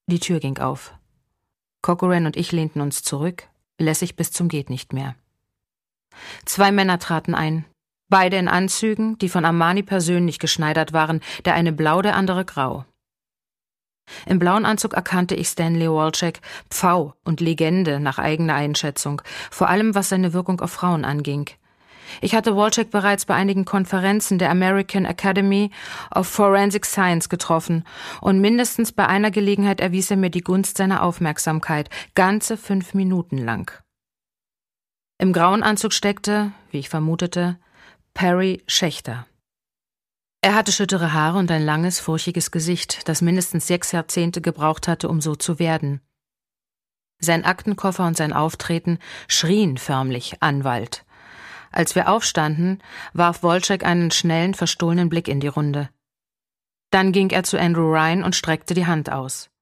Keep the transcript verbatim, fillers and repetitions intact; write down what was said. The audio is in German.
Die Tür ging auf. Corcoran und ich lehnten uns zurück, lässig bis zum geht nicht mehr. Zwei Männer traten ein, beide in Anzügen, die von Armani persönlich geschneidert waren, der eine blau, der andere grau. Im blauen Anzug erkannte ich Stanley Wolchek, Pfau und Legende nach eigener Einschätzung, vor allem was seine Wirkung auf Frauen anging. Ich hatte Wolchek bereits bei einigen Konferenzen der American Academy of Forensic Science getroffen und mindestens bei einer Gelegenheit erwies er mir die Gunst seiner Aufmerksamkeit, ganze fünf Minuten lang. Im grauen Anzug steckte, wie ich vermutete, Perry Schächter. Er hatte schüttere Haare und ein langes, furchiges Gesicht, das mindestens sechs Jahrzehnte gebraucht hatte, um so zu werden. Sein Aktenkoffer und sein Auftreten schrien förmlich Anwalt. Als wir aufstanden, warf Wolchek einen schnellen, verstohlenen Blick in die Runde. Dann ging er zu Andrew Ryan und streckte die Hand aus.